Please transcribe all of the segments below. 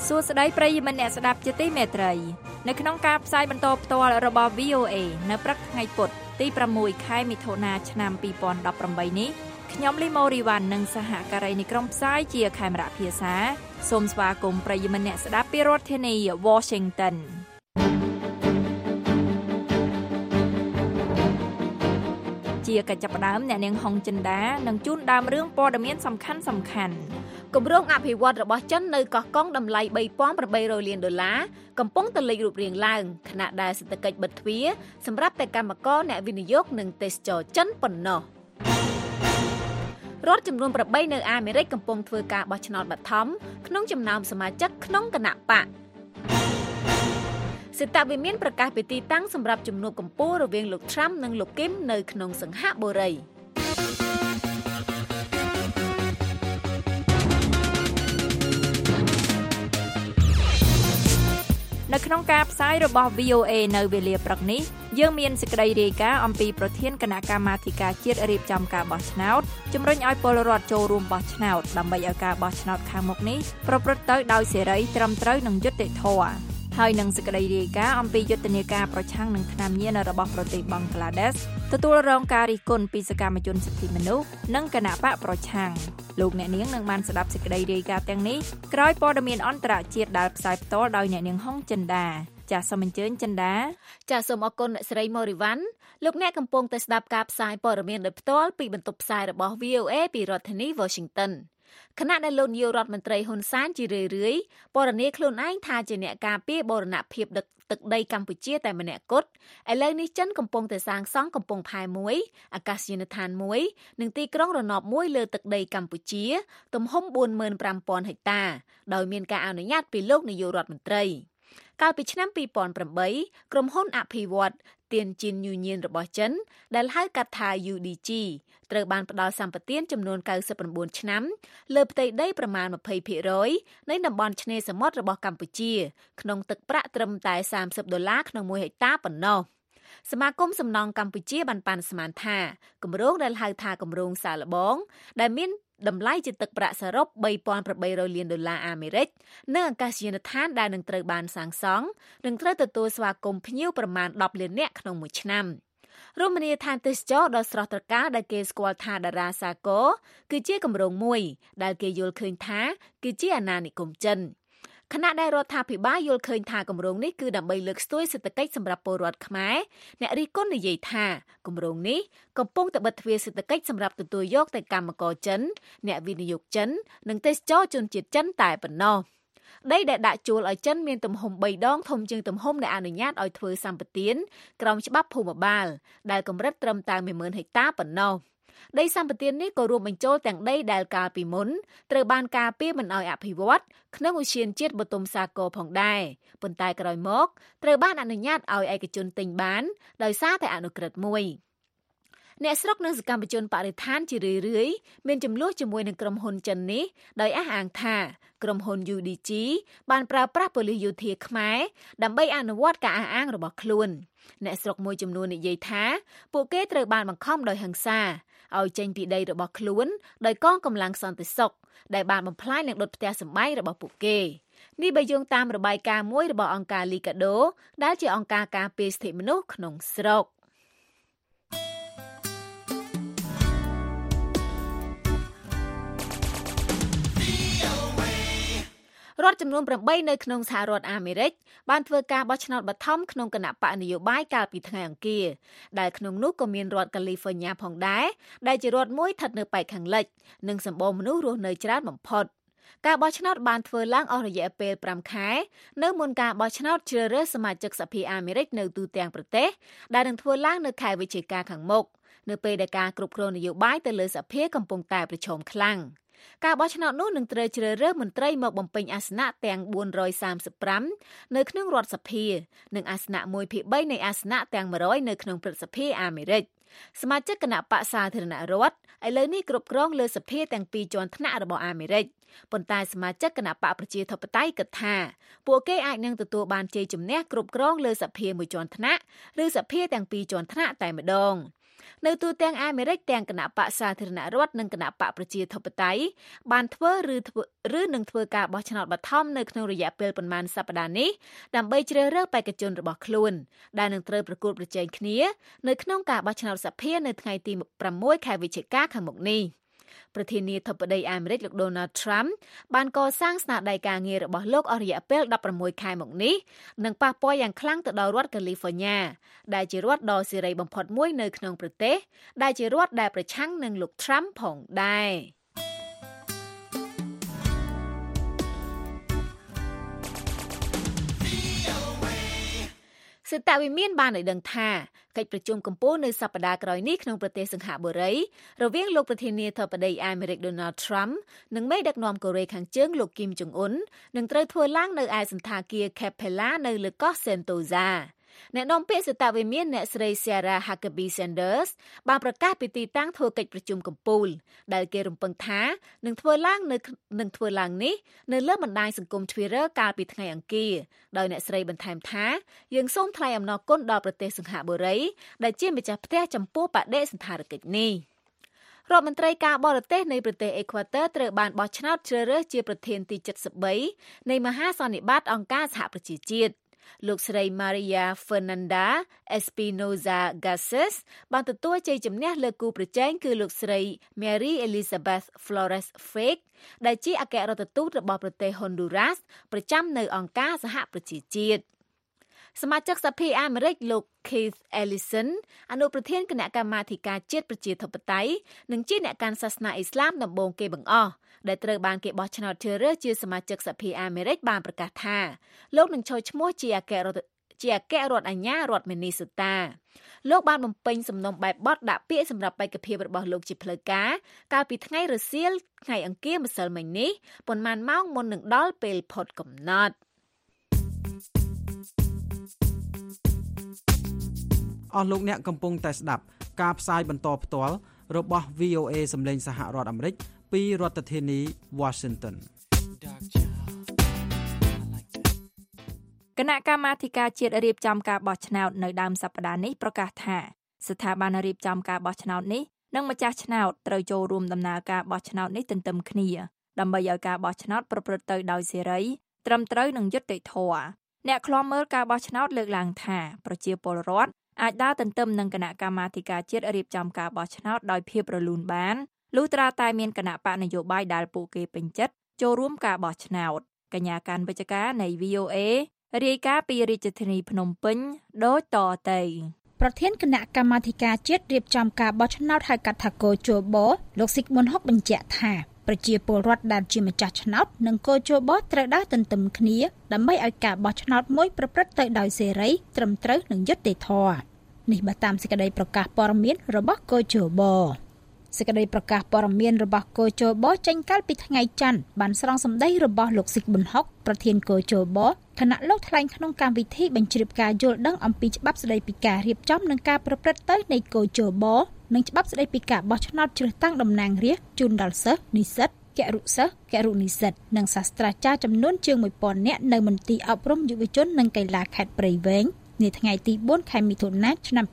សួស្តីប្រិយមិត្តអ្នកស្ដាប់ជាទីមេត្រីនៅក្នុងការផ្សាយបន្តផ្ទាល់របស់ VOA នៅព្រឹកថ្ងៃពុធទី6ខែមិថុនាឆ្នាំ2018នេះខ្ញុំលីម៉ូរីវ៉ាន់និងសហការីនៃក្រុមផ្សាយជាខេមរៈភាសាសូមស្វាគមន៍ប្រិយមិត្តអ្នកស្ដាប់ពីរដ្ឋធានី Washingtonជាកិច្ចចាប់ផ្ដើមអ្នកនាងហុងចិន្តានឹងជូនដើមរឿងព័ត៌មានសំខាន់គម្រោងអភិវឌ្ឍរបស់ចិននៅកោះកុងតម្លៃ$3,800 លានកំពុងតែលេចរូបរាងឡើងខណៈដែលសេដ្ឋកិច្ចបិទទ្វារសម្រាប់តែកម្មករអ្នកវិនិយោគនិងទេសចរចិនប៉ុណ្ណោះរដ្ឋចំនួន8នៅអាមេរិកកំពុងធ្វើការបោះឆ្នោតបឋមក្នុងចំណោមសមាជិកក្នុងគណៈបកសេតវិមានប្រកាសពីទីតាំងសម្រាប់ជំនួបកម្ពុជារវាងលោក Trump និងលោក Kim នៅក្នុងសង្ហបុរីនៅក្នុងការផ្សាយរបស់ VOA នៅវេលាព្រឹកនេះយើងមានសេចក្តីរាយការណ៍អំពីប្រធានគណៈកម្មាធិការជាតិរៀបចំការបោះឆ្នោតជំរុញឲ្យពលរដ្ឋចូលរួមបោះឆ្នោតដើម្បីឲ្យការបោះឆ្នោតខាងមុខនេះប្រព្រឹត្តទៅដោយសេរីត្រឹមត្រូវនិងយុត្តិធម៌ហើយនឹងសេចក្តីរាយការណ៍អំពីយុទ្ធនាការប្រឆាំងនឹងថ្នាំញៀនរបស់ប្រទេសបង់ក្លាដេសទទួលរងការរិះគន់ពីសកម្មជនសិទ្ធិមនុស្សនិងគណបកប្រឆាំងលោកអ្នកនាងនឹងបានស្ដាប់សេចក្តីរាយការណ៍ទាំងនេះក្រោយព័ត៌មានអន្តរជាតិដែលផ្សាយផ្ទាល់ដោយអ្នកនាងហុងចិន្តាចាសសូមអញ្ជើញចិន្តាចាសសូមអរគុណអ្នកស្រីម៉ូរីវ៉ាន់លោកអ្នកកំពុងតែស្ដាប់ការផ្សាយព័ត៌មានដោយផ្ទាល់ពីបន្ទប់ផ្សាយរបស់ VOA ពីរដ្ឋធានី Washingtonខណៈដែលលោកនាយករដ្ឋមន្ត្រីហ៊ុនសែនជារឿយៗពណ៌នាខ្លួនឯងថាជាអ្នកការពារបូរណភាពទឹកដីកម្ពុជាតែម្នាក់គត់ឥឡូវនេះចិនកំពុងតែសាងសង់កំពង់ផែមួយអាកាសយានដ្ឋានមួយនិងទីក្រុងរណបមួយលើទឹកដីកម្ពុជាទំហំ 45,000 ហិកតាដោយមានការអនុញ្ញាតពីលោកនាយករដ្ឋមន្ត្រីកាលពីឆ្នាំ2008ក្រុមហ៊ុនអភិវឌ្ឍទៀនជីនយូញៀនរបស់ចិនដែលហៅកាត់ថា UDG ត្រូវបានផ្ដល់សម្បទានចំនួន99ឆ្នាំលើផ្ទៃដីប្រមាណ 20% នៃតំបន់ឆ្នេរសមុទ្ររបស់កម្ពុជាក្នុងទឹកប្រាក់ត្រឹមតែ$30ក្នុង1ហិកតាប៉ុណ្ណោះសមាគមសំណង់កម្ពុជាបានប៉ាន់ស្មានថាគម្រោងដែលហៅថាគម្រោងសាកល្បងដែលមានតម្លៃជាទឹកប្រាក់សរុប$3,800 លានអាមេរិកនិងអាកាសយានដ្ឋានដែលនឹងត្រូវបានសាងសង់នឹងត្រូវទទួលស្វាគមន៍ភ្ញៀវប្រមាណ10លាននាក់ក្នុងមួយឆ្នាំរមណីយដ្ឋានទេសចរដ៏ស្រស់ត្រកាលដែលគេស្គាល់ថាតារាសាគរគឺជាគម្រោងមួយដែលគេយល់ឃើញថាគឺជាអាណានិគមចិនខណៈដែលរដ្ឋាភិបាលយល់ឃើញថាគម្រោងនេះគឺដើម្បីលើកស្ទួយសេដ្ឋកិច្ចសម្រាប់ពលរដ្ឋខ្មែរអ្នករិះគន់និយាយថាគម្រោងនេះកំពុងតែបិទទ្វារសេដ្ឋកិច្ចសម្រាប់ទទួលយកតែកម្មករចិនអ្នកវិនិយោគចិននិងទេសចរជនជាតិចិនតែប៉ុណ្ណោះដីដែលដាក់ជួលឲ្យចិនមានទំហំ3ដងធំជាងទំហំដែលអនុញ្ញាតឲ្យធ្វើសម្បទានក្រោមច្បាប់ភូមិបាលដែលកម្រិតត្រឹមតែ 10,000 ហិកតាប៉ុណ្ណោះដីសម្បទាននេះក៏រួមបញ្ចូលទាំងដីដែលកាលពីមុនត្រូវបានការពារមិនឲ្យអភិវឌ្ឍក្នុងឧទ្យានជាតិបទុមសាគរផងដែរប៉ុន្តែក្រោយមកត្រូវបានអនុញ្ញាតឲ្យឯកជនទិញបានដោយសារតែអនុក្រឹត្យមួយអ្នកស្រុកនិងសកម្មជនបរិស្ថានជារឿយៗមានចំនួនជាមួយនឹងក្រុមហ៊ុនចិននេះដោយអះអាងថាក្រុមហ៊ុន UDG បានប្រើប្រាស់ប៉ូលីសយោធាខ្មែរដើម្បីអនុវត្តការអះអាងរបស់ខ្លួនអ្នកស្រុកមួយចំនួននិយាយថាពួកគេត្រូវបានបង្ខំដោយហិង្សាឲ្យចេញពីដីរបស់ខ្លួនដោយកងកម្លាំងសន្តិសុខដែលបានបំផ្លាញនិងដុតផ្ទះសម្បែងរបស់ពួកគេនេះបើយោងតាមរបាយការណ៍មួយរបស់អង្គការ Liga do ដែលជាអង្គការការពារសិទ្ធិមនុស្សក្នុងស្រុករដ្ឋចំនួន8នៅក្នុងសហរដ្ឋអាមេរិកបានធ្វើការបោះឆ្នោតបឋមក្នុងគណៈបកនយោបាយកាលពីថ្ងៃអង្គារដែលក្នុងនោះក៏មានរដ្ឋកាលីហ្វ័រញ៉ាផងដែរដែលជារដ្ឋមួយស្ថិតនៅប៉ែកខាងលិចនិងសម្បូរមនុស្សរស់នៅច្រើនបំផុតការបោះឆ្នោតបានធ្វើឡើងអស់រយៈពេល5ខែនៅមុនការបោះឆ្នោតជ្រើសរើសសមាជិកសភាអាមេរិកនៅទូទាំងប្រទេសដែលនឹងធ្វើឡើងនៅខែវិច្ឆិកាខាងមុខនៅពេលដែលការគ្រប់គ្រងនយោបាយទៅលើសភាកំពុងតែប្រឈមខ្លាំងការបោះឆ្នោតនោះនឹងត្រូវជ្រើសរើសមន្ត្រីមកបំពេញអាសនៈទាំង435នៅក្នុងរដ្ឋសភានិងអាសនៈ1/3នៃអាសនៈទាំង100នៅក្នុងព្រឹទ្ធសភាអាមេរិកសមាជិកគណៈបក្សសាធារណរដ្ឋឥឡូវនេះគ្រប់គ្រងលើសភាទាំងពីរជាន់ថ្នាក់របស់អាមេរិកប៉ុន្តែសមាជិកគណៈបកប្រជាធិបតេយ្យគិតថាពួកគេអាចនឹងទទួលបានជ័យជំនះគ្រប់គ្រងលើសភាមួយជាន់ថ្នាក់ឬសភាទាំងពីរជាន់ថ្នាក់តែម្ដងនៅទូទាំងអាមេរិកទាំងគណៈបកសាធារណរដ្ឋនិងគណៈបកប្រជាធិបតេយ្យបានធ្វើឬនឹងធ្វើការបោះឆ្នោតបឋមនៅក្នុងរយៈពេលប្រមាណសប្តាហ៍នេះដើម្បីជ្រើសរើសបេក្ខជនរបស់ខ្លួនដែលនឹងត្រូវប្រកួតប្រជែងគ្នានៅក្នុងការបោះឆ្នោតសភានៅថ្ងៃទី6 ខែវិច្ឆិកាខាងមុខនេះប្រធានាធិបតីអាមេរិកលោក Donald Trump បានកសាងស្នាដៃការងាររបស់លោកអស់រយៈពេល16ខែមកនេះនិងប៉ះពាល់យ៉ាងខ្លាំងទៅដល់រដ្ឋ California ដែលជារដ្ឋដ៏សេរីបំផុតមួយនៅក្នុងប្រទេសដែលជារដ្ឋដែលប្រឆាំងនឹងលោក Trump ផងដែរសេតវិមានបានឲ្យដឹងថាកិច្ចប្រជុំកំពូលនៅសប្តាហ៍ក្រោយនេះក្នុងប្រទេសសិង្ហបុរីរវាងលោកប្រធានាធិបតីអាមេរិក Donald Trump និងមេដឹកនាំកូរ៉េខាងជើងលោក Kim Jong Un នឹងត្រូវធ្វើឡើងនៅឯសណ្ឋាគារ Capella នៅលើកោះ Sentosa អ្នកនាំពាក្យសេតវិមានអ្នកស្រី Sarah Huckabee Sanders បានប្រកាសពីទីតាំងធ្វើកិច្ចប្រជុំកំពូលដែលគេរំពឹងថានឹងធ្វើឡើងនេះនៅលើបណ្ដាញសង្គម Twitter កាលពីថ្ងៃអង្គារដោយអ្នកស្រីបន្ថែមថាយើងសូមថ្លែងអំណរគុណដល់ប្រទេសសិង្ហបុរីដែលជាម្ចាស់ផ្ទះចំពោះបដិសណ្ឋារកិច្ចនេះរដ្ឋមន្ត្រីការបរទេសនៃប្រទេសអេក្វាទ័រត្រូវបានបោះឆ្នោតជ្រើសរើសជាប្រធានទី73នៃមហាសន្និបាតអង្គការសហប្រជាជាតិលោកស្រី Maria Fernanda Espinosa Garces បានទទួលជ័យជំនះលើគូប្រជែងគឺលោកស្រី Mary Elizabeth Flores Fake ដែលជាអគ្គរដ្ឋទូតរបស់ប្រទេស Honduras ប្រចាំនៅអង្គការសហប្រជាជាតិសមាជិកសភាអាមេរិកលោក Keith Ellison អនុប្រធានគណៈកម្មាធិការជាតិប្រជាធិបតេយ្យនិងជាអ្នកកាន់សាសនាអ៊ីស្លាមដំបូងគេបង្អស់ដែលត្រូវបានគេបោះឆ្នោតជ្រើសរើសជាសមាជិកសភាអាមេរិកបានប្រកាសថាលោកនឹងចូលឈ្មោះជាអគ្គរដ្ឋអាជ្ញារដ្ឋមីនីសូតាលោកបានបំពេញសំណុំបែបបទដាក់ពាក្យសម្រាប់បេក្ខភាពរបស់លោកជាផ្លូវការកាលពីថ្ងៃរសៀលថ្ងៃអង្គារម្សិលមិញនេះប៉ុន្មានម៉ោងមុននឹងដល់ពេលផុតកំណត់អស់លោកអ្នកកំពុងតែស្ដាប់ការផ្សាយបន្តផ្ទាល់របស់ VOA សម្លេងសហរដ្ឋអាមេរិកពីរដ្ឋធានី Washington គណៈកម្មាធិការជាតិរៀបចំការបោះឆ្នោតនៅដើមសប្តាហ៍នេះប្រកាសថាស្ថាប័នរៀបចំការបោះឆ្នោតនេះនិងម្ចាស់ឆ្នោតត្រូវចូលរួមដំណើរការបោះឆ្នោតនេះទន្ទឹមគ្នាដើម្បីឲ្យការបោះឆ្នោតប្រព្រឹត្តទៅដោយសេរីត្រឹមត្រូវនិងយុត្តិធម៌អ្នកឃ្លាំមើលការបោះឆ្នោតលើកឡើងថាប្រជាពលរដ្ឋអាចដើរទន្ទឹមនឹងគណៈកម្មាធិការជាតិរៀបចំការបោះឆ្នោតដោយភាពរលូនបានលុះត្រាតែមានគណៈបកនយោបាយដែលពួកគេពេញចិត្តចូលរួមការបោះឆ្នោតកញ្ញាកាន់វិជ្ជការនៃ VOA រាយការណ៍ពីរាជធានីភ្នំពេញដូចតទៅប្រធានគណៈកម្មាធិការជាតិរៀបចំការបោះឆ្នោតហៅកាត់ថាកោជបលោកស៊ីកមុនហុកបញ្ជាក់ថាប្រជាពលរដ្ឋដែលជាម្ចាស់ឆ្នោតនិងកោជបត្រូវដើរទន្ទឹមគ្នាដើម្បីឲ្យការបោះឆ្នោតមួយប្រព្រឹត្តទៅដោយសេរីត្រឹមត្រូវនិងយុត្តិធម៌នេះបើតាមសេចក្តីប្រកាសព័ត៌មានរបស់កោជបសេចក្តីប្រកាសព័ត៌មានរបស់កោជបចេញកាលពីថ្ងៃច័ន្ទបានស្រង់សម្ដីរបស់លោកស៊ីកប៊ុនហុកប្រធានកោជបខណៈលោកថ្លែងក្នុងកម្មវិធីបញ្ជ្រាបការយល់ដឹងអំពីច្បាប់ស្តីពីការរៀបចំនិងការប្រព្រឹត្តទៅនៃកោជបនិងច្បាប់ស្តីពីការបោះឆ្នោតជ្រើសតាំងតំណាងរាស្ត្រជូនដល់សិស្សនិស្សិតគរុសិស្សគរុនិស្សិតនិងសាស្ត្រាចារ្យចំនួនជាង 1000 នាក់នៅមន្ទីរអប់រំយុវជននិងកីឡាខេត្តព្រៃវែងនាថ្ងៃទី4ខែមិថុនាឆ្នាំ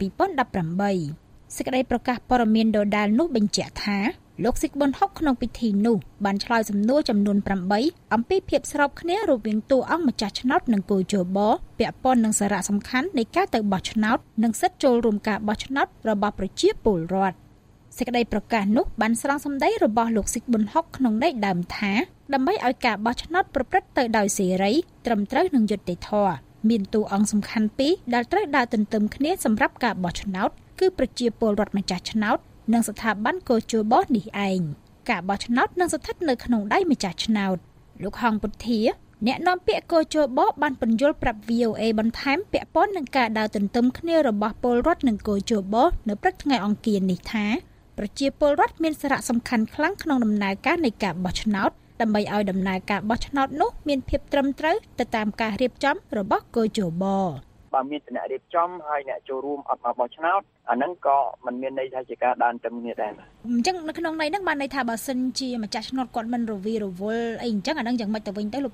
2018សេចក្តីប្រកាសព័ត៌មានដដែលនោះបញ្ជាក់ថាលោកស៊ីកប៊ុនហុកក្នុងពិធីនោះបានឆ្លើយសំណួរចំនួន8អំពីភាពស្របគ្នារវាងតួអង្គម្ចាស់ឆ្នោតនិងកោជបពាក់ព័ន្ធនឹងសារៈសំខាន់នៃការទៅបោះឆ្នោតនិងសិទ្ធិចូលរួមការបោះឆ្នោតរបស់ប្រជាពលរដ្ឋសេចក្តីប្រកាសនោះបានស្រង់សម្ដីរបស់លោកស៊ីកប៊ុនហុកក្នុងន័យដើមថាដើម្បីឲ្យការបោះឆ្នោតប្រព្រឹត្តទៅដោយសេរីត្រឹមត្រូវនិងយុត្តិធម៌មានតួអង្គសំខាន់ពីរដែលត្រូវដើរទន្ទឹមគ្នាសម្រាប់ការបោះឆ្នោតគឺប្រជាពលរដ្ឋម្ចាស់ឆ្នោតនិងស្ថាប័នកោជបនេះឯងការបោះឆ្នោតនឹងស្ថិតនៅក្នុងដៃម្ចាស់ឆ្នោតលោកហងពុធាអ្នកនាំពាក្យកោជបបានពន្យល់ប្រាប់ VOA បន្ថែមពាក់ព័ន្ធនឹងការដើរទន្ទឹមគ្នារបស់ពលរដ្ឋនិងកោជបនៅព្រឹកថ្ងៃអង្គារនេះថាប្រជាពលរដ្ឋមានសារៈសំខាន់ខ្លាំងក្នុងដំណើរការនៃការបោះឆ្នោតដើម្បីឲ្យដំណើរការបោះឆ្នោតនោះមានភាពត្រឹមត្រូវទៅតាមការរៀបចំរបស់កោជបបើមានអ្នករៀបចំហើយអ្នកចូលរួមអត់មកបោះឆ្នោតអាហ្នឹងក៏មិនមានន័យថាជាការដើរទៅគ្នាដែរអញ្ចឹងនៅក្នុងន័យហ្នឹងបានន័យថាបើសិនជាម្ចាស់ឆ្នោតគាត់មិនរវីរវល់អីអញ្ចឹងអាហ្នឹងយ៉ាងម៉េចទៅវិញទៅលោកពូ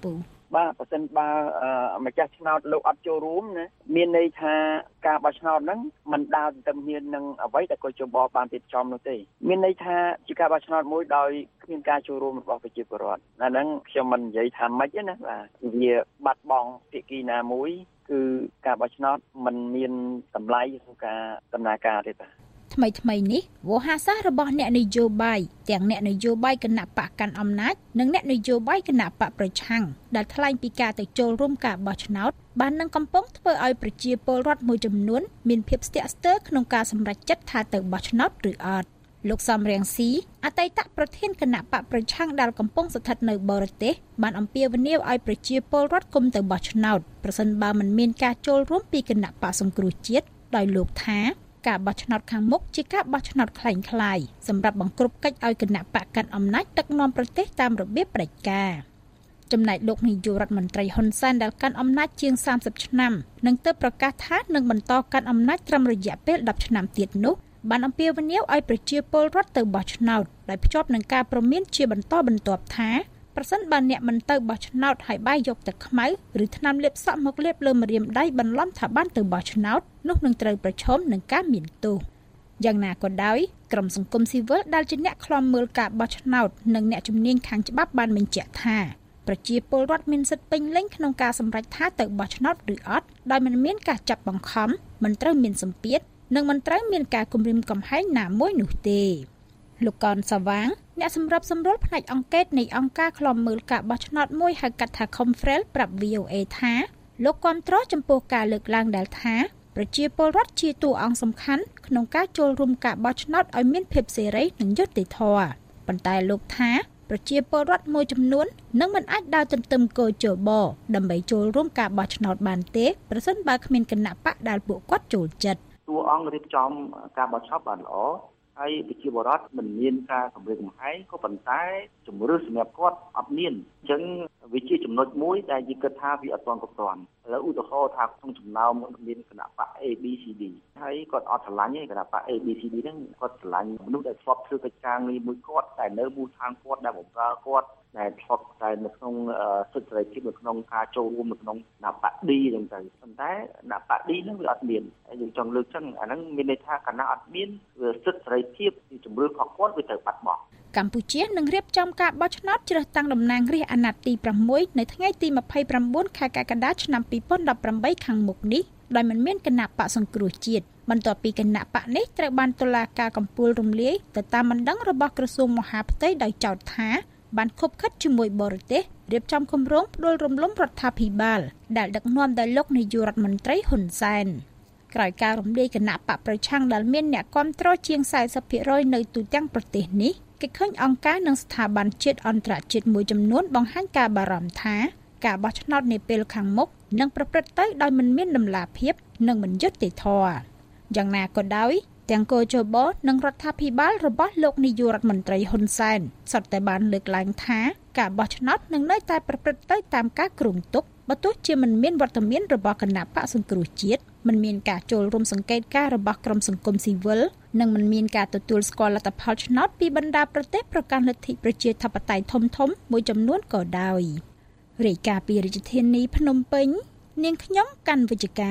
បាទបើសិនបើម្ចាស់ឆ្នោតលោកអត់ចូលរួមណាមានន័យថាការបោះឆ្នោតហ្នឹងមិនដើរទៅមាននឹងអ្វីដែលកោជបបានរៀបចំនោះទេមានន័យថាជាការបោះឆ្នោតមួយដោយគ្មានការចូលរួមរបស់ប្រជាពលរដ្ឋអាហ្នឹងខ្ញុំមិននិយាយថាម៉េចទេណាបាទវាបាត់បង់ភាគីណាមួយគឺការបោះឆ្នោតមិនមានតម្លៃក្នុងការដំណើរការទេបាទថ្មីនេះវោហាសាសរបស់អ្នកនយោបាយទាំងអ្នកនយោបាយគណៈបកកាន់អំណាចនិងអ្នកនយោបាយគណៈបកប្រឆាំងដែលថ្លែងពីការទៅចូលរួមការបោះឆ្នោតបាននឹងកំពុងធ្វើឲ្យប្រជាពលរដ្ឋមួយចំនួនមានភាពស្ទាក់ស្ទើរក្នុងការសម្រេចចិត្តថាទៅបោះឆ្នោតឬអត់លោកសំរៀងស៊ីអតីតប្រធានគណៈបកប្រឆាំងដែលកំពុងស្ថិតនៅបរទេសបានអំពាវនាវឲ្យប្រជាពលរដ្ឋគុំទៅបោះឆ្នោតប្រសិនបើមិនមានការចូលរួមពីគណៈបកសង្គ្រោះជាតិដោយលោកថាការបោះឆ្នោតខាងមុខជាការបោះឆ្នោតคล้ายៗសម្រាប់បង្ក្រប់កិច្ចឲ្យគណៈបកកាន់អំណាចដឹកនាំប្រទេសតាមរបៀបផ្ដាច់ការចំណែកលោកនាយករដ្ឋមន្ត្រីហ៊ុនសែនដែលកាន់អំណាចជាង30ឆ្នាំនឹងទៅប្រកាសថានឹងបន្តកាន់អំណាចត្រឹមរយៈពេល10ឆ្នាំទៀតនោះបានអំពាវនាវឲ្យប្រជាពលរដ្ឋទៅបោះឆ្នោតដោយភ្ជាប់នឹងការព្រមានជាបន្តបន្ទាប់ថាប្រសិនបើអ្នកមិនទៅបោះឆ្នោតហើយបាយយកទឹកខ្មៅឬថ្នាំលាបសក់មកលាបលើម្រាមដៃបន្លំថាបានទៅបោះឆ្នោតនោះនឹងត្រូវប្រឈមនឹងការមានទោសយ៉ាងណាក៏ដោយក្រុមសង្គមស៊ីវិលដែលជាអ្នកឃ្លាំមើលការបោះឆ្នោតនិងអ្នកជំនាញខាងច្បាប់បានបញ្ជាក់ថាប្រជាពលរដ្ឋមានសិទ្ធិពេញលេញក្នុងការសម្រេចថាទៅបោះឆ្នោតឬអត់ដោយមិនមានការចាប់បង្ខំមិនត្រូវមានសម្ពាធនិងមិនត្រូវមានការគំរាមកំហែងណាមួយនោះទេលោកកនសាវាងអ្នកសម្របសម្រួលផ្នែកអង្កេតនៃអង្គការឃ្លាំមើលការបោះឆ្នោតមួយហៅកាត់ថា Confrel ប្រាប់ VOA ថាលោកគាំទ្រចំពោះការលើកឡើងដែលថាប្រជាពលរដ្ឋជាតួអង្គសំខាន់ក្នុងការចូលរួមការបោះឆ្នោតឲ្យមានភាពសេរីនិងយុត្តិធម៌ប៉ុន្តែលោកថាប្រជាពលរដ្ឋមួយចំនួននឹងមិនអាចដើរទន្ទឹមកោជបដើម្បីចូលរួមការបោះឆ្នោតបានទេប្រសិនបើគ្មានគណៈបកដែលពួកគាត់ចូលចិត្តតួអង្គរៀបចំការបោះឆ្នោតបានល្អហើយប្រជាពលរដ្ឋមិនមានការគម្រាមកំហែងក៏ប៉ុន្តែជំរឿនសម្រាប់គាត់អត់មានអញ្ចឹងវាជាចំណុចមួយដែលយើងគិតថាវាអត់ទាន់គ្រប់គ្រាន់ឥឡូវឧទាហរណ៍ថាក្នុងចំណោមមានគណៈបក ABCD ហើយគាត់អត់ឆ្លាញ់ទេគណៈបក ABCD ហ្នឹងគាត់ឆ្លាញ់មនុស្សដែលធ្លាប់ធ្វើកិច្ចការងារមួយគាត់តែនៅមូលដ្ឋានគាត់ដែលបម្រើគាត់ដែលធ្លាប់តែនៅក្នុងសិទ្ធិសេរីភាពនៅក្នុងការចូលរួមនៅក្នុងគណៈបក D អញ្ចឹងទៅប៉ុន្តែគណៈបក D ហ្នឹងវាអត់មានហើយយើងចង់លើកចឹងអាហ្នឹងមានន័យថាគណៈអត់មានសិទ្ធិសេរីភាពពីជំរឿនរបស់គាត់វាត្រូវបាត់បង់កម្ពុជានឹងរៀបចំការបោះឆ្នោតជ្រើសតាំងតំណាងរាស្ត្រអាណត្តិទី6នៅថ្ងៃទី29ខែកក្កដាឆ្នាំ2018ខាងមុខនេះដោយមិនមានគណៈបកសង្គ្រោះជាតិបន្ទាប់ពីគណៈបកនេះត្រូវបានតុលាការកំពូលរំលាយទៅតាមបណ្ដឹងរបស់ក្រសួងមហាផ្ទៃដោយចោទថាបានខុបខិតជាមួយបរទេសរៀបចំគម្រោងផ្ដួលរំលំរដ្ឋាភិបាលដែលដឹកនាំដោយលោកនាយករដ្ឋមន្ត្រីហ៊ុនសែនក្រោយការរំលាយគណៈបកប្រឆាំងដែលមានអ្នកគាំទ្រជាង 40% នៅទូទាំងប្រទេសនេះគេឃើញអង្គការនិងស្ថាប័នជាតិអន្តរជាតិមួយចំនួនបង្ហាញការបារម្ភថាការបោះឆ្នោតនាពេលខាងមុខនឹងប្រព្រឹត្តទៅដោយមិនមានតម្លាភាពនិងមិនយុត្តិធម៌យ៉ាងណាក៏ដោយទាំងកោជបនិងរដ្ឋាភិបាលរបស់លោកនាយករដ្ឋមន្ត្រីហ៊ុនសែនសុទ្ធតែបានលើកឡើងថាការបោះឆ្នោតនឹងនៅតែប្រព្រឹត្តទៅតាមការគ្រោងទុកបើទោះជាមិនមានវត្តមានរបស់គណៈបកសង្គ្រោះជាតិមិនមានការចូលរួមសង្កេតការណ៍របស់ក្រុមសង្គមស៊ីវិលនិងមិនមានការទទួលស្គាល់លទ្ធផលឆ្នោតពីបណ្ដាប្រទេសប្រកាន់លទ្ធិប្រជាធិបតេយ្យធំៗមួយចំនួនក៏ដោយរាយការណ៍ពីរាជធានីភ្នំពេញនាងខ្ញុំកាន់វិជ្ជការ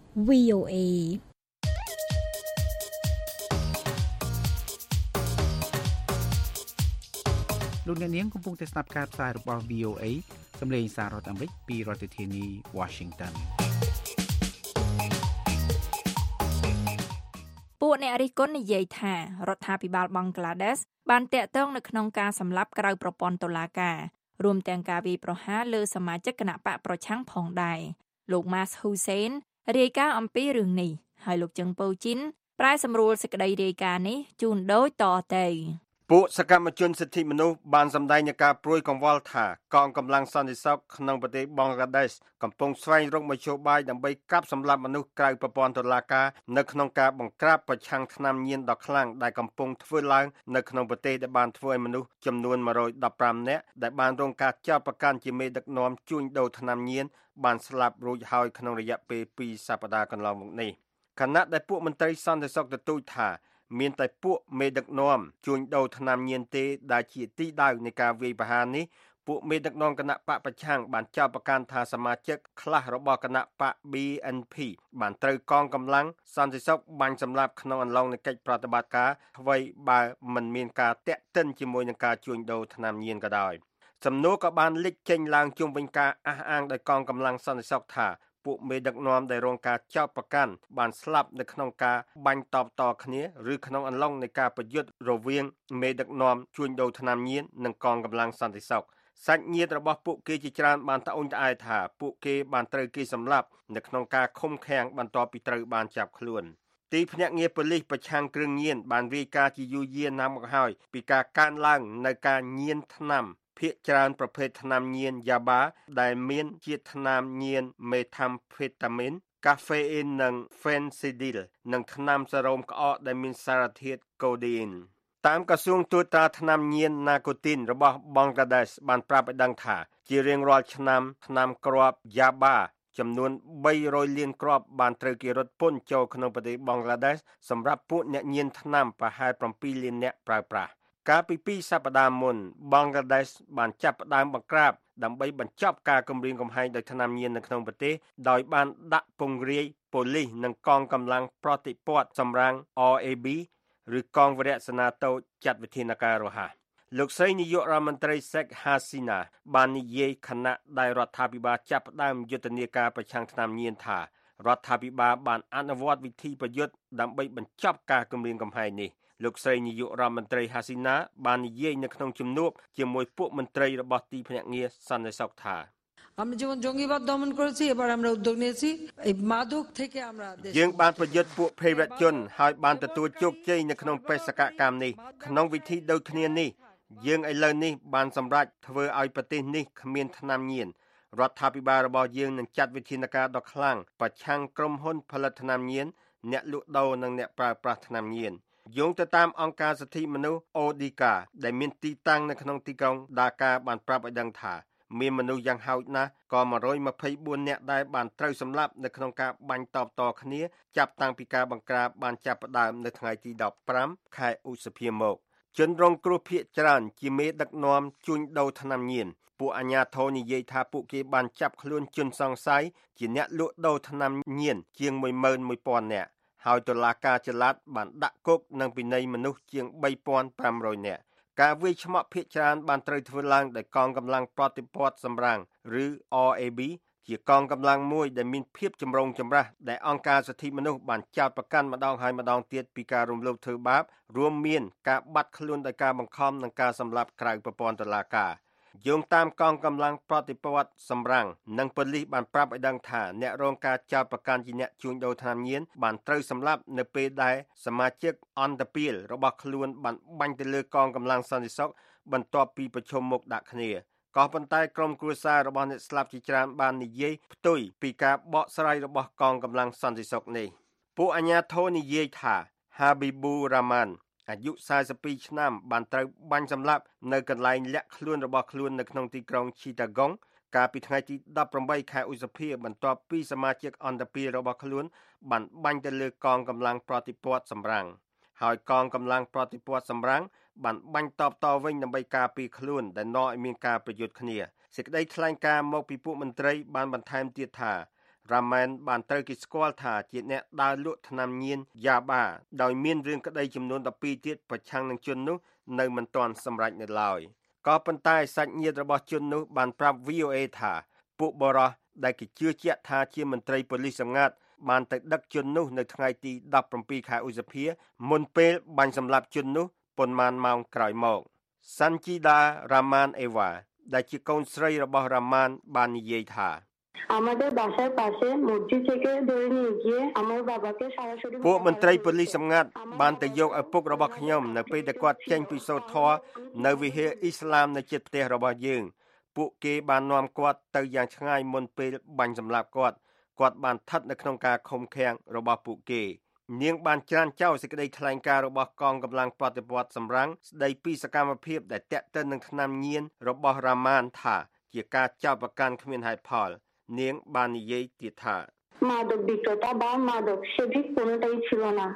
VOA លោកអ្នកនាងកំពុងតែស្ដាប់ការផ្សាយរបស់ VOA សម្លេងសាររដ្ឋអាមេរិកពីរដ្ឋធានី Washington ពួកអ្នករិះគន់និយាយថារដ្ឋាភិបាលបង់ក្លាដេសបានតាក់ទងនៅក្នុងការសម្លាប់ក្រៅប្រព័ន្ធតុលាការរួមទាំងការវាយប្រហារលើសមាជិកគណៈបកប្រឆាំងផងដែរលោក Mas Hussein រាយការណ៍អំពីរឿងនេះហើយលោកជឹងពៅជីនប្រែសម្រួលសេចក្តីរាយការណ៍នេះជូនដូចតទៅពួកសកម្មជនសិទ្ធិមនុស្សបានសម្ដែងនឹងការព្រួយកង្វល់ថាកងកម្លាំងសន្តិសុខក្នុងប្រទេសបង់ក្លាដេសកំពុងស្វែងរកមធ្យោបាយដើម្បីកាប់សម្លាប់មនុស្សក្រៅប្រព័ន្ធតុលាការនៅក្នុងការបង្ក្រាបប្រឆាំងថ្នាំញៀនដ៏ខ្លាំងដែលកំពុងធ្វើឡើងនៅក្នុងប្រទេសដែលបានធ្វើឲ្យមនុស្សចំនួន115នាក់ដែលបានរងការចោទប្រកាន់ជាមេដឹកនាំជួញដូរថ្នាំញៀនបានស្លាប់រួចហើយក្នុងរយៈពេល2សប្តាហ៍កន្លងមកនេះខណៈដែលពួកមន្ត្រីសន្តិសុខទទូចថាមានតែពួកមេដឹកនាំជួញដូរថ្នាំញៀនទេដែលជាទីដៅនៃការវាយប្រហារនេះពួកមេដឹកនាំគណៈបកប្រឆាំងបានចោទប្រកាន់ថាសមាជិកខ្លះរបស់គណៈបក BNP បានត្រូវកងកម្លាំងសន្តិសុខបាញ់សម្លាប់ក្នុងអំឡុងនៃកិច្ចប្រតិបត្តិការអ្វីបើមិនមានការតាក់ទិនជាមួយនឹងការជួញដូរថ្នាំញៀនក៏ដោយសំណួរក៏បានលេចចេញឡើងជុំវិញការអះអាងដោយកងកម្លាំងសន្តិសុខថាពួកមេដឹកនាំដែលរងការចោទប្រកាន់បានស្លាប់នៅក្នុងការបាញ់តបតគ្នាឬក្នុងអំឡុងនៃការប្រយុទ្ធរវាងមេដឹកនាំជួញដូរថ្នាំញៀននិងកងកម្លាំងសន្តិសុខសាច់ញាតិរបស់ពួកគេជាច្រើនបានត្អូញត្អែថាពួកគេបានត្រូវគេសម្លាប់នៅក្នុងការឃុំឃាំងបន្ទាប់ពីត្រូវបានចាប់ខ្លួនទីភ្នាក់ងារប៉ូលីសប្រឆាំងគ្រឿងញៀនបានរាយការណ៍ជាយូរយារណាស់មកហើយពីការកើនឡើងនៃការញៀនថ្នាំភាគច្រើនប្រភេទថ្នាំញៀនយ៉ាបាដែលមានជាតិថ្នាំញៀនមេថាំហ្វេតាមីនកាហ្វេអ៊ីននិងហ្វេនស៊ីឌីលនិងថ្នាំសេរ៉ូមក្អកដែលមានសារធាតុកូដេអ៊ីនតាមក្រសួងត្រួតត្រាថ្នាំញៀនណាកូទីនរបស់បង់ក្លាដេសបានប្រាប់ឲ្យដឹងថាជារៀងរាល់ឆ្នាំថ្នាំគ្រាប់យ៉ាបាចំនួន300លានគ្រាប់បានត្រូវគេរត់ពន្ធចូលក្នុងប្រទេសបង់ក្លាដេសសម្រាប់ពួកអ្នកញៀនថ្នាំប្រហែល7លាននាក់ប្រើប្រាស់កាលពី2សប្តាហ៍មុនបង់ក្លាដេសបានចាប់ផ្ដើមបង្ក្រាបដើម្បីបញ្ចប់ការគំរាមកំហែងដោយថ្នាំញៀននៅក្នុងប្រទេសដោយបានដាក់ពង្រាយប៉ូលីសនិងកងកម្លាំងប្រតិព័ទ្ធសម្រាំង RAB ឬកងវរៈសេនាតូចចាត់វិធានការរហ័សលោកស្រីនាយករដ្ឋមន្ត្រីសេកហាស៊ីណាបាននិយាយខណៈដែលរដ្ឋាភិបាលចាប់ផ្ដើមយុទ្ធនាការប្រឆាំងថ្នាំញៀនថារដ្ឋាភិបាលបានអនុវត្តវិធីប្រយុទ្ធដើម្បីបញ្ចប់ការគំរាមកំហែងនេះលោកស្រីនាយករដ្ឋមន្ត្រីហាស៊ីណាបាននិយាយនៅក្នុងជំនួបជាមួយពួកមន្ត្រីរបស់ទីភ្នាក់ងារសន្តិសុខថា আমরা যেমন জঙ্গিবাদ দমন করেছি এবার আমরা উদ্যোগ নিয়েছি এই মাদক থেকে আমরা យើងបានប្រយុទ្ធពួកភេរវជនហើយបានទទួលជោគជ័យនៅក្នុងបេសកកម្មនេះក្នុងវិធីដូចគ្នានេះយើងឥឡូវនេះបានសម្រេចធ្វើឲ្យប្រទេសនេះគ្មានថ្នាំញៀនរដ្ឋាភិបាលរបស់យើងនឹងចាត់វិធានការដ៏ខ្លាំងប្រឆាំងក្រុមហ៊ុនផលិតថ្នាំញៀនអ្នកលក់ដូរនិងអ្នកប្រើប្រាស់ថ្នាំញៀនយោងទៅតាមអង្គការសិទ្ធិមនុស្ស ODIHR ដែលមានទីតាំងនៅក្នុងទីក្រុងដាកាបានប្រាប់ឲ្យដឹងថាមានមនុស្សយ៉ាងហោចណាស់ក៏124នាក់ដែលបានត្រូវសម្លាប់នៅក្នុងការបាញ់តបតគ្នាចាប់តាំងពីការបង្ក្រាបបានចាប់ផ្ដើមនៅថ្ងៃទី15ខែឧសភាមកជនរងគ្រោះភាគច្រើនជាមេដឹកនាំជួញដូរថ្នាំញៀនពួកអាជ្ញាធរនិយាយថាពួកគេបានចាប់ខ្លួនជនសង្ស័យជាអ្នកលក់ដូរថ្នាំញៀនជាង 11,000 នាក់ហើយតុលាការចល័តបានដាក់គុកនិងពិន័យមនុស្សជាង 3,500 នាក់ការវាយឆ្មក់ភាគច្រើនបានត្រូវធ្វើឡើងដោយកងកម្លាំងប្រតិព័ទ្ធសម្រាំងឬ RAB ជាកងកម្លាំងមួយដែលមានភាពចម្រូងចម្រាសដែលអង្គការសិទ្ធិមនុស្សបានចោទប្រកាន់ម្ដងហើយម្ដងទៀតពីការរំលោភធ្វើបាបរួមមានការបាត់ខ្លួនដោយការបង្ខំនិងការសម្លាប់ក្រៅប្រព័ន្ធតុលាការយោងតាមកងកម្លាំងប្រតិព័ទ្ធសម្រាំងនិងប៉ូលីសបានប្រាប់ឲ្យដឹងថាអ្នករងការចោទប្រកាន់ជាអ្នកជួញដូរថ្នាំញៀនបានត្រូវសម្លាប់នៅពេលដែលសមាជិកអន្តរពាលរបស់ខ្លួនបានបាញ់ទៅលើកងកម្លាំងសន្តិសុខបន្ទាប់ពីប្រជុំមុខដាក់គ្នាក៏ប៉ុន្តែក្រុមគ្រួសាររបស់អ្នកស្លាប់ជាច្រើនបាននិយាយផ្ទុយពីការបកស្រាយរបស់កងកម្លាំងសន្តិសុខនេះពួកអាជ្ញាធរនិយាយថា Habibur Rahman អាយុ42ឆ្នាំបានត្រូវបាញ់សម្លាប់នៅកន្លែងលាក់ខ្លួនរបស់ខ្លួននៅក្នុងទីក្រុង Chittagong កាលពីថ្ងៃទី18ខែឧសភាបន្ទាប់ពីសមាជិកអន្តរពាលរបស់ខ្លួនបានបាញ់ទៅលើកងកម្លាំងប្រតិព័ទ្ធសម្រាំងហើយកងកម្លាំងប្រតិព័ទ្ធសម្រាំងបានបាញ់តបតវិញដើម្បីការពារខ្លួនដែលនាំឲ្យមានការប្រយុទ្ធគ្នាសេចក្តីថ្លែងការណ៍មកពីពួកមន្ត្រីបានបន្ថែមទៀតថាRahman បានត្រូវគេស្គាល់ថាជាអ្នកដើរលក់ថ្នាំញៀនយ៉ាបាដោយមានរឿងក្តីចំនួន12ទៀតប្រឆាំងនឹងជននោះនៅមិនទាន់សម្រេចនៅឡើយក៏ប៉ុន្តែសាច់ញាតិរបស់ជននោះបានប្រាប់ VOA ថាពួកបរិសុទ្ធដែលគេជឿជាក់ថាជាមន្ត្រីប៉ូលីសសម្ងាត់បានទៅដឹកជននោះនៅថ្ងៃទី17ខែឧសភាមុនពេលបាញ់សម្លាប់ជននោះប៉ុន្មានម៉ោងក្រោយមក Sanjida Rahman Ewa ដែលជាកូនស្រីរបស់ Rahman បាននិយាយថា আমাদের বাসার পাশে মসজিদ থেকে ধরে নিয়ে গিয়ে আমার বাবাকে সরাসরি ពួកមន្ត្រីប៉ូលីសសម្ងាត់បានទៅយកឪពុករបស់ខ្ញុំនៅពេលដែលគាត់ចេញពីសូត្រធម៌នៅវិហារអ៊ីស្លាមនៅជិតផ្ទះរបស់យើងពួកគេបាននាំគាត់ទៅយ៉ាងឆ្ងាយមុនពេលបាញ់សម្លាប់គាត់បានស្ថិតនៅក្នុងការឃុំឃាំងរបស់ពួកគេនាងបានច្រានចោលសេចក្តីថ្លែងការណ៍របស់កងកម្លាំងប្រតិព័ទ្ធសម្រាំងស្ដីពីសកម្មភាពដែលតាក់ទិននឹងថ្នាំញៀនរបស់ Rahman ថាជាការចោទប្រកាន់គ្មានហេតុផលនាងបាននិយាយទៀតថា মাদক বিক্রেতা বা মাদক সেবী কোনোটাই ছিল না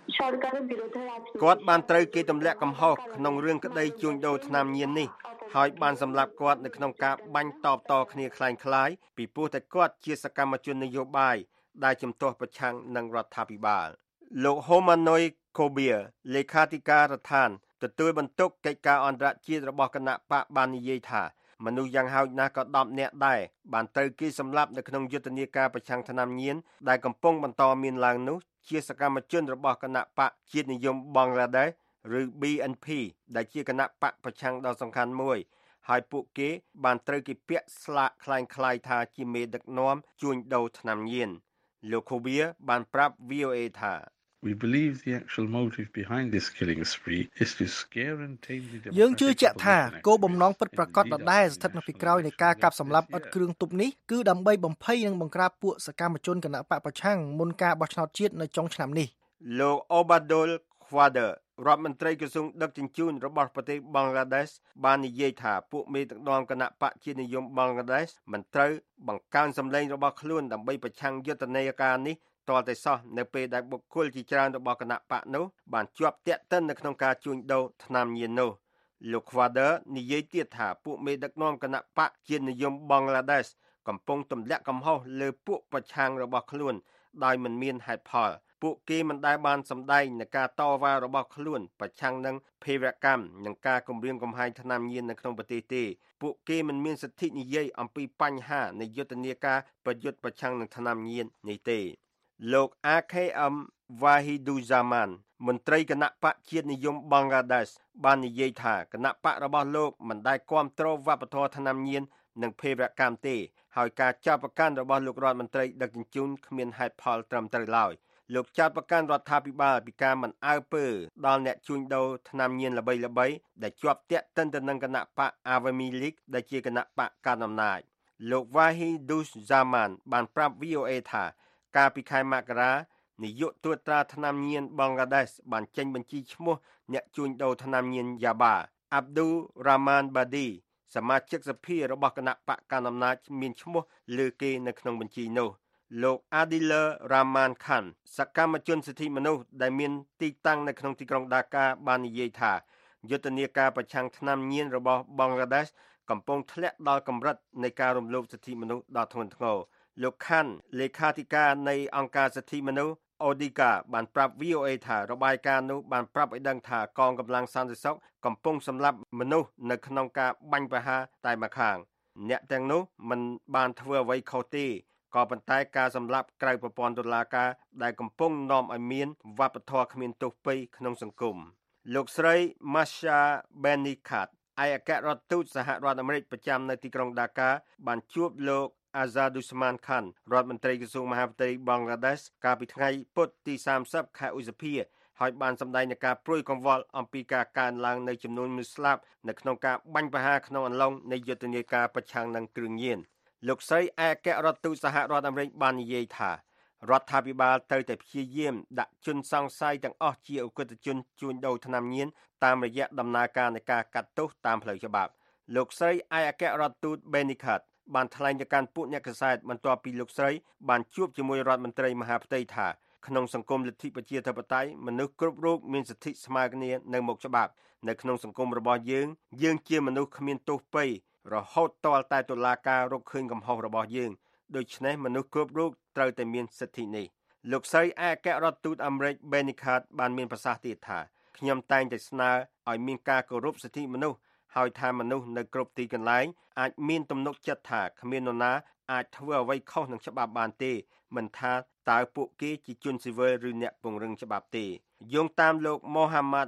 គាត់បានត្រូវគេទម្លាក់កំហុសក្នុងរឿងក្តីជួញដូរថ្នាំញៀននេះហើយបានសម្លាប់គាត់នៅក្នុងការបាញ់តបតគ្នាคล้ายៗពីព្រោះតែគាត់ជាសកម្មជននយោបាយដែលជំទាស់ប្រឆាំងនឹងរដ្ឋាភិបាលលោក Homanoi Kobia លេខាធិការដ្ឋានទទួលបន្ទុកកិច្ចការអន្តរជាតិរបស់គណៈបកបាននិយាយថាមនុស្សយ៉ាងហោចណាស់ក៏10នាក់ដែរបានត្រូវគេសម្លាប់នៅក្នុងយុទ្ធនាការប្រឆាំងថ្នាំញៀនដែលកំពុងបន្តមានឡើងនោះជាសកម្មជនរបស់គណៈបកជាតិនិយមបង់ក្លាដេសឬ BNP ដែលជាគណៈបកប្រឆាំងដ៏សំខាន់មួយហើយពួកគេបានត្រូវគេពាក់ស្លាកคล้ายៗថាជាមេដឹកនាំជួញដូរថ្នាំញៀនលោក Kobia បានប្រាប់ VOA ថា We believe the actual motive behind this killing spree is to scare and tame the democratic យើងជឿជាក់ថាគោលបំណងពិតប្រាកដដដែលស្ថិតនៅពីក្រោយនៃការកាប់សម្លាប់ឥតគ្រឿងទប់នេះគឺដើម្បីបំភ័យនិងបង្ក្រាបពួកសកម្មជនគណបកប្រឆាំងមុនការបោះឆ្នោតជាតិនៅចុងឆ្នាំនេះលោក Obadol Khwader រដ្ឋមន្ត្រីក្រសួងដឹកជញ្ជូនរបស់ប្រទេសបង់ក្លាដេសបាននិយាយថាពួកមេដឹកនាំគណៈបកជាតិនិយមបង់ក្លាដេសមិនត្រូវបង្កើនសម្លេងរបស់ខ្លួនដើម្បីប្រឆាំងយុទ្ធនាការនេះតរតែសោះនៅពេលដែលបុគ្គលជាច្រើនរបស់គណៈបកនោះបានជាប់ទាក់ទិននៅក្នុងការជួញដូរថ្នាំញៀននោះលោក Khwader និយាយទៀតថាពួកមេដឹកនាំគណៈបកជាតិនិយមបង់ក្លាដេសកំពុងទម្លាក់កំហុសលើពួកប្រឆាំងរបស់ខ្លួនដោយមិនមានហេតុផលពួកគេមិនដែលបានសម្ដែងនឹងការតវ៉ារបស់ខ្លួនប្រឆាំងនឹងភេរវកម្មនិងការគំរាមកំហែងថ្នាំញៀននៅក្នុងប្រទេសទេពួកគេមិនមានសិទ្ធិនិយាយអំពីបញ្ហានៃយុទ្ធនាការប្រយុទ្ធប្រឆាំងនឹងថ្នាំញៀននេះទេលោក AKM Wahiduzaman មន្ត្រីគណៈបកជាតិនិយមបង់ក្លាដេសបាននិយាយថាគណៈបករបស់លោកមិនដែលគាំទ្រវប្បធម៌ថ្នាំញៀននិងភេរវកម្មទេហើយការចាប់ប្រកាន់របស់លោករដ្ឋមន្ត្រីដឹកជញ្ជូនគ្មានហេតុផលត្រឹមត្រូវឡើយលោកចាត់ប្រកាន់រដ្ឋាភិបាលពីការមិនអើពើដល់អ្នកជួញដូរថ្នាំញៀនល្បីៗដែលជាប់ទាក់ទិនទៅនឹងគណៈបក Awami League ដែលជាគណៈបកកណ្ដាលអំណាចលោក Wahiduzaman បានប្រាប់ VOA ថាកាលពីខែមករានាយកត្រួតត្រាថ្នាំញៀនបង់ក្លាដេសបានចេញបញ្ជីឈ្មោះអ្នកជួញដូរថ្នាំញៀនយ៉ាបា Abdul Rahman Badi សមាជិកសភារបស់គណៈបកកណ្ដាលអំណាចមានឈ្មោះលើគេនៅក្នុងបញ្ជីនោះលោក Adila Rahman Khan សកម្មជនសិទ្ធិមនុស្សដែលមានទីតាំងនៅក្នុងទីក្រុងដាកាបាននិយាយថាយុទ្ធនាការប្រឆាំងថ្នាំញៀនរបស់បង់ក្លាដេសកំពុងធ្លាក់ដល់កម្រិតនៃការរំលោភសិទ្ធិមនុស្សដ៏ធ្ងន់ធ្ងរលោក Khan លេខាធិការនៃអង្គការសិទ្ធិមនុស្ស Odika បានប្រាប់ VOA ថារបាយការណ៍នោះបានប្រាប់ឲ្យដឹងថាកងកម្លាំងសន្តិសុខកំពុងសម្លាប់មនុស្សនៅក្នុងការបាញ់ប្រហារតែម្ខាងអ្នកទាំងនោះមិនបានធ្វើអ្វីខុសទេក៏ប៉ុន្តែការសម្លាប់ក្រៅប្រព័ន្ធតុលាការដែលកំពុងនាំឲ្យមានវប្បធម៌គ្មានទោសពៃក្នុងសង្គមលោកស្រី Masha Benikat ឯកអគ្គរដ្ឋទូតសហរដ្ឋអាមេរិកប្រចាំនៅទីក្រុងដាកាបានជួបលោក Azadusman Khan រដ្ឋមន្ត្រីក្រសួងមហាផ្ទៃបង់ក្លាដេសកាលពីថ្ងៃពុធទី30ខែឧសភាហើយបានសម្ដែងនឹងការព្រួយកង្វល់អំពីការកើនឡើងនៃចំនួនមនុស្សស្លាប់នៅក្នុងការបាញ់ប្រហារក្នុងអំឡុងនៃយុទ្ធនាការប្រឆាំងនឹងគ្រឿងញៀនលោកស្រីឯកអគ្គរដ្ឋទូតសហរដ្ឋអាមេរិកបាននិយាយថារដ្ឋាភិបាលត្រូវតែព្យាយាមដាក់ជនសង្ស័យទាំងអស់ជាអគុតជនជួញដូរថ្នាំញៀនតាមរយៈដំណើរការនៃការកាត់ទោសតាមផ្លូវច្បាប់លោកស្រីឯកអគ្គរដ្ឋទូត Benikat បានថ្លែងទៅកាន់ពួកអ្នកកាសែតបន្ទាប់ពីលោកស្រីបានជួបជាមួយរដ្ឋមន្ត្រីមហាផ្ទៃថាក្នុងសង្គមលទ្ធិប្រជាធិបតេយ្យមនុស្សគ្រប់រូបមានសិទ្ធិស្មើគ្នានៅមុខច្បាប់នៅក្នុងសង្គមរបស់យើងជាមនុស្សគ្មានទោសពៃរហូតទាល់តែតុលាការរកឃើញកំហុសរបស់យើងដូច្នេះមនុស្សគ្រប់រូបត្រូវតែមានសិទ្ធិនេះលោកស្រីឯកអគ្គរដ្ឋទូតអាមេរិក Benikat បានមានប្រសាសន៍ទៀតថាខ្ញុំតែងតែស្នើឲ្យមានការគោរពសិទ្ធិមនុស្សហើយថាមនុស្សនៅគ្រប់ទីកន្លែងអាចមានទំនុកចិត្តថាគ្មាននរណាអាចធ្វើអ្វីខុសនឹងច្បាប់បានទេមិនថាតើពួកគេជាជនស៊ីវិលឬអ្នកពង្រឹងច្បាប់ទេយោងតាមលោក Mohammad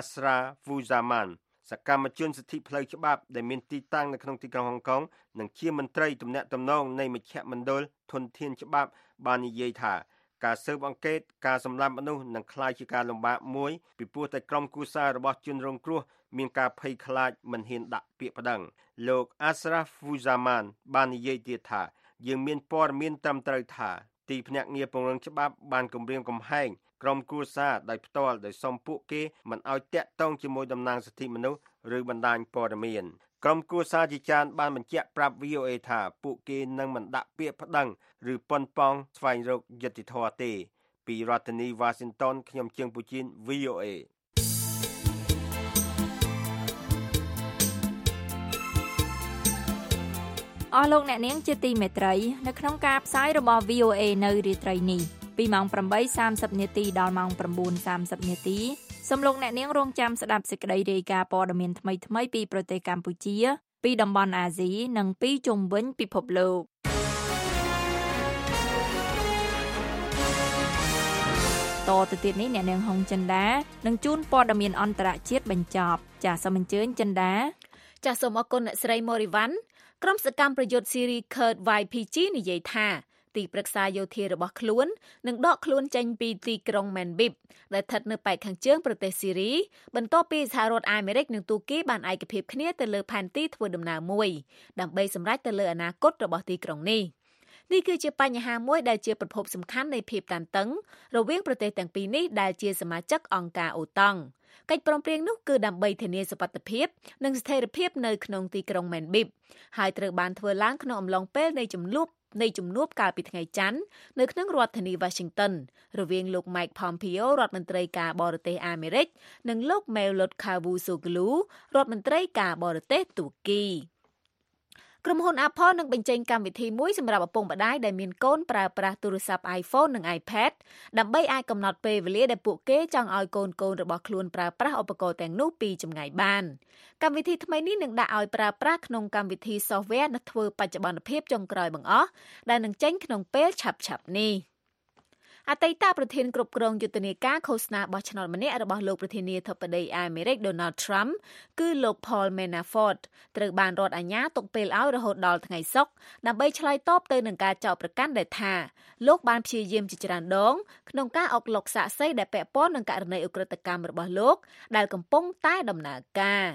Asrafuzaman សកម្មជនសិទ្ធិផ្លូវច្បាប់ដែលមានទីតាំងនៅក្នុងទីក្រុងហុងកុងនិងជាមន្ត្រីទំនាក់ទំនងនៃមជ្ឈមណ្ឌលធនធានច្បាប់បាននិយាយថាការស៊ើបអង្កេតការសម្លាប់មនុស្សនឹងក្លាយជាការលំបាកមួយពីព្រោះតែក្រុមគ្រួសាររបស់ជនរងគ្រោះមានការភ័យខ្លាចមិនហ៊ានដាក់ពាក្យប្តឹងលោក Asrafuzaman បាននិយាយទៀតថាយើងមានព័ត៌មានត្រឹមត្រូវថាទីភ្នាក់ងារពង្រឹងច្បាប់បានគំរាមកំហែងក្រុមគ្រួសារដោយផ្ទាល់ដោយសុំពួកគេមិនឲ្យតាក់ទងជាមួយតំណាងសិទ្ធិមនុស្សឬបណ្ដាញព័ត៌មានក្រុមគ្រួសារជាច្រើនបានបញ្ជាក់ប្រាប់ VOA ថាពួកគេនឹងមិនដាក់ពាក្យប្តឹងឬប៉ុនប៉ងស្វែងរកយុត្តិធម៌ទេពីរដ្ឋធានី Washington ខ្ញុំជើងពូជីន VOA អស់លោកអ្នកនាងជាទីមេត្រីនៅក្នុងការផ្សាយរបស់ VOA នៅរាត្រីនេះពីម៉ោង 8:30 នាទីដល់ម៉ោង 9:30 នាទីសូមលោកអ្នកនាងរងចាំស្ដាប់សេចក្តីរាយការណ៍ព័ត៌មានថ្មីៗពីប្រទេសកម្ពុជាពីតំបន់អាស៊ីនិងពីជុំវិញពិភពលោកតទៅទៀតនេះអ្នកនាងហុងចិន្តានឹងជូនព័ត៌មានអន្តរជាតិបញ្ចប់ចាសសូមអញ្ជើញចិន្តាចាសសូមអរគុណអ្នកស្រីម៉ូរីវ៉ាន់ក្រុមសកម្មប្រយុទ្ធស៊ីរី Kurd YPG និយាយថាទីប្រឹក្សាយោធារបស់ខ្លួននឹងដកខ្លួនចេញពីទីក្រុង Manbib ដែលស្ថិតនៅប៉ែកខាងជើងប្រទេសស៊ីរីបន្ទាប់ពីសហរដ្ឋអាមេរិកនិងទូគីបានឯកភាពគ្នាទៅលើផែនទីធ្វើដំណើរមួយដើម្បីសម្រេចទៅលើអនាគតរបស់ទីក្រុងនេះនេះគឺជាបញ្ហាមួយដែលជាប្រភពសំខាន់នៃភាពតានតឹងរវាងប្រទេសទាំងពីរនេះដែលជាសមាជិកអង្គការអូតង់កិច្ចព្រមព្រៀងនោះគឺដើម្បីធានាសុវត្ថិភាពនិងស្ថិរភាពនៅក្នុងទីក្រុង Manbib ហើយត្រូវបានធ្វើឡើងក្នុងអំឡុងពេលនៃជំនួបកាលពីថ្ងៃច័ន្ទនៅក្នុងរដ្ឋធានី Washington រវាងលោក Mike Pompeo រដ្ឋមន្ត្រីការបរទេសអាមេរិកនិងលោក Mevlut Cavusoglu រដ្ឋមន្ត្រីការបរទេសទូគីក្រុមហ៊ុន Apple នឹងបញ្ចេញកម្មវិធីមួយសម្រាប់ឪពុកម្ដាយដែលមានកូនប្រើប្រាស់ទូរស័ព្ទ iPhone និង iPad ដើម្បីអាចកំណត់ពេលវេលាដែលពួកគេចង់ឲ្យកូនៗរបស់ខ្លួនប្រើប្រាស់ឧបករណ៍ទាំងនោះពីចម្ងាយបានកម្មវិធីថ្មីនេះនឹងដាក់ឲ្យប្រើប្រាស់ក្នុងកម្មវិធី software នឹងធ្វើបច្ចុប្បន្នភាពចុងក្រោយបង្អស់ដែលនឹងចេញក្នុងពេលឆាប់ៗនេះអតីតប្រធានគ្រប់គ្រងយុទ្ធនាការឃោសនាបោះឆ្នោតម្នាក់របស់លោកប្រធានាធិបតីអាមេរិក Donald Trump គឺលោក Paul Manafort ត្រូវបានរដ្ឋអាជ្ញាទុកពេលឲ្យរហូតដល់ថ្ងៃសុក្រដើម្បីឆ្លើយតបទៅនឹងការចោទប្រកាន់ដែលថាលោកបានព្យាយាមជាច្រើនដងក្នុងការអុកឡុកសាក្សីដែលពាក់ព័ន្ធនឹងករណីឧក្រិដ្ឋកម្មរបស់លោកដែលកំពុងតែដំណើរការ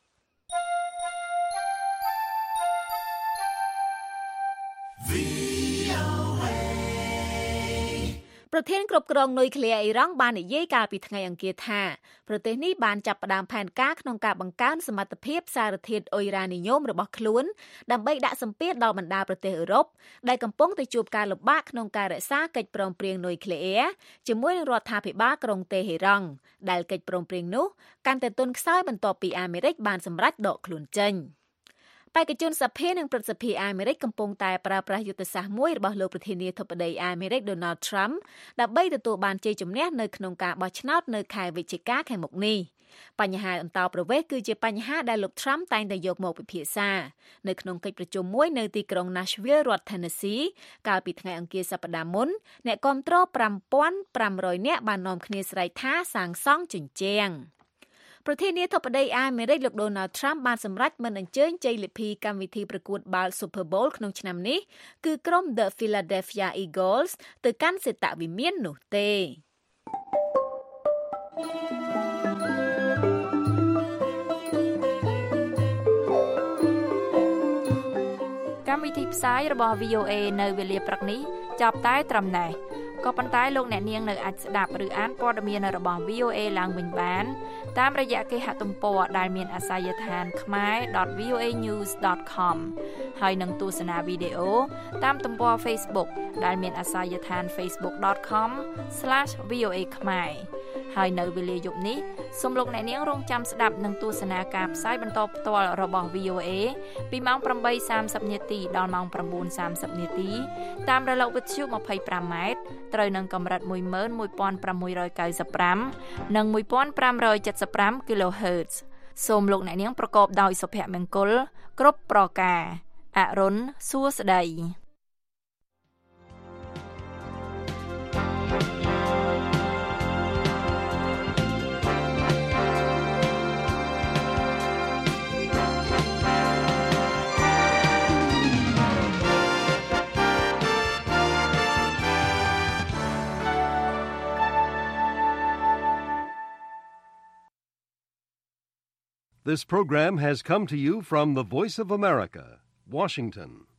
ប្រធានគ្រប់គ្រងនុយក្លេអ៊ីរ៉ង់បាននិយាយកាលពីថ្ងៃអង្គារថាប្រទេសនេះបានចាប់ផ្ដើមផែនការក្នុងការបង្កើនសមត្ថភាពសារធាតុអ៊ុយរ៉ានីញ៉ូមរបស់ខ្លួនដើម្បីដាក់សម្ពាធដល់បណ្ដាប្រទេសអឺរ៉ុបដែលកំពុងតែជួបការលំបាកក្នុងការរក្សាកិច្ចព្រមព្រៀងនុយក្លេអ៊ែរជាមួយនឹងរដ្ឋាភិបាលក្រុងតេហេរ៉ង់ដែលកិច្ចព្រមព្រៀងនោះកាន់តែទន់ខ្សោយបន្ទាប់ពីអាមេរិកបានសម្រេចដកខ្លួនចេញបេក្ខជនសភានិងព្រឹទ្ធសភាអាមេរិកកំពុងតែប្រើប្រាស់យុទ្ធសាស្ត្រមួយរបស់លោកប្រធានាធិបតីអាមេរិក Donald Trump ដើម្បីទទួលបានជ័យជំនះនៅក្នុងការបោះឆ្នោតនៅខែវិច្ឆិកាខាងមុខនេះបញ្ហាអន្តោប្រវេសន៍គឺជាបញ្ហាដែលលោក Trump តែងតែយកមកពិភាក្សានៅក្នុងកិច្ចប្រជុំមួយនៅទីក្រុង Nashville រដ្ឋ Tennessee កាលពីថ្ងៃអង្គារសប្តាហ៍មុនអ្នកគាំទ្រ 5,500 នាក់បាននាំគ្នាស្រែកថាសាងសង់ជញ្ជាំងប្រធានាធិបតីអាមេរិកលោក Donald Trump បានសម្រេចមិនអញ្ជើញជ័យលាភីកម្មវិធីប្រកួតបាល់ Super Bowl ក្នុងឆ្នាំនេះគឺក្រុម The Philadelphia Eagles ទៅកាន់សេតវិមាននោះទេកម្មវិធីផ្សាយរបស់ VOA នៅវេលាព្រឹកនេះចាប់តែត្រឹមណេះក៏ប៉ុន្តែលោកអ្នកនាងនៅអាចស្ដាប់ឬអានព័ត៌មានរបស់ VOA ឡើងវិញបានតាមរយៈគេហទំព័រដែលមានអាសយដ្ឋាន khmer.voanews.com ហើយនឹងទស្សនាវីដេអូតាមទំព័រ Facebook ដែលមានអាសយដ្ឋាន facebook.com/voa khmer ហើយនៅវេលាយប់នេះសូមលោកអ្នកនាងរងចាំស្ដាប់និងទស្សនាការផ្សាយបន្តផ្ទាល់របស់ VOA ពីម៉ោង 8:30 នាទីដល់ម៉ោង 9:30 នាទីតាមរលកវិទ្យុ 25M ត្រូវនឹងកម្រិត 11695 និង 1575 kHz សូមលោកអ្នកនាងប្រកបដោយសុភមង្គលគ្រប់ប្រការអរុនសួស្តី This program has come to you from the Voice of America, Washington.